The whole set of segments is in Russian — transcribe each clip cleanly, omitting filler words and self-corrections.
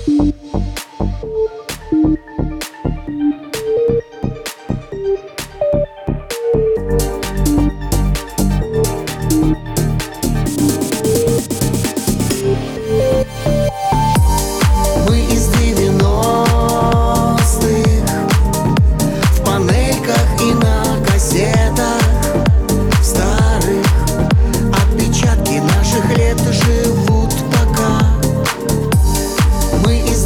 Мы из 90-х, в панельках и на кассетах старых. Отпечатки наших лет живут пока. Мы из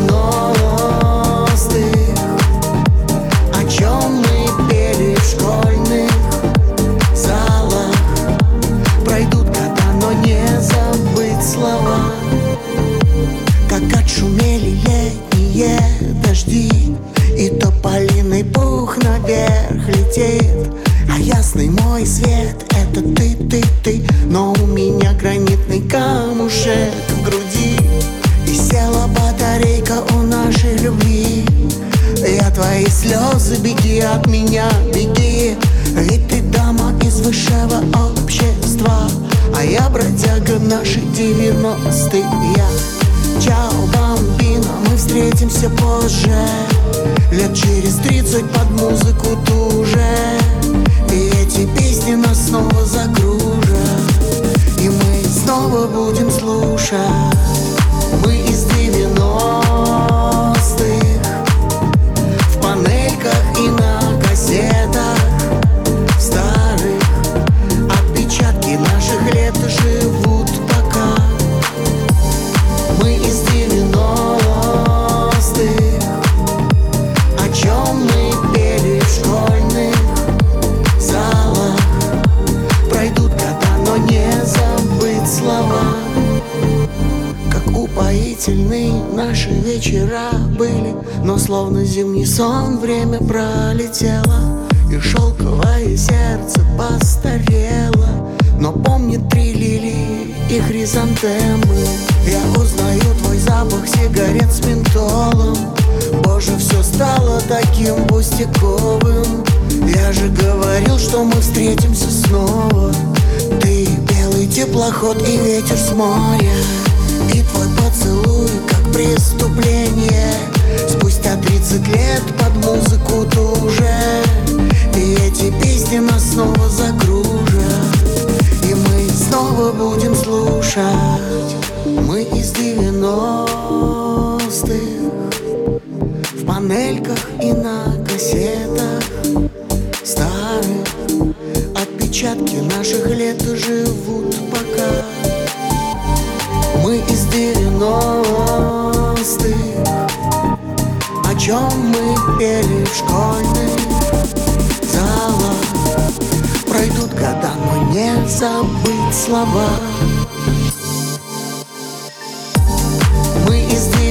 90-х, о чем мы пели в школьных залах. Пройдут года, но не забыть слова. Как отшумели летние дожди, и тополиный пух наверх летит. А ясный мой свет — это ты. Но у меня гранитный камушек в груди, и села батарейка у нашей любви. Я твои слезы, беги от меня, беги. Ведь ты дама из высшего общества, а я бродяга наших 90-х. Чао, бамбино, мы встретимся позже, лет через 30 под музыку ту же. И эти песни нас снова загружат, и мы снова будем слушать. Мы из 90-х, в панельках и на кассетах старых. Отпечатки наших лет живут пока. Мы из 90-х, о чем мы пели в школьных залах. Пройдут года, но не забыть слова. Как упоительны наши вечера были, но словно зимний сон время пролетело, и шелковое сердце постарело, но помнит 3 лилии и хризантемы. Я узнаю твой запах сигарет с ментолом. Боже, все стало таким пустяковым. Я же говорил, что мы встретимся снова. Ты белый теплоход и ветер с моря, и твой поцелуй как преступление. Спустя 30 лет под музыку ту же, и эти песни нас снова загружат, и мы снова будем слушать. Мы из 90-х, в панельках и на кассетах старых. Отпечатки наших лет живут пока. Мы из 90-х, о чем мы пели в школьных залах. Пройдут года, но не забыть слова. Мы из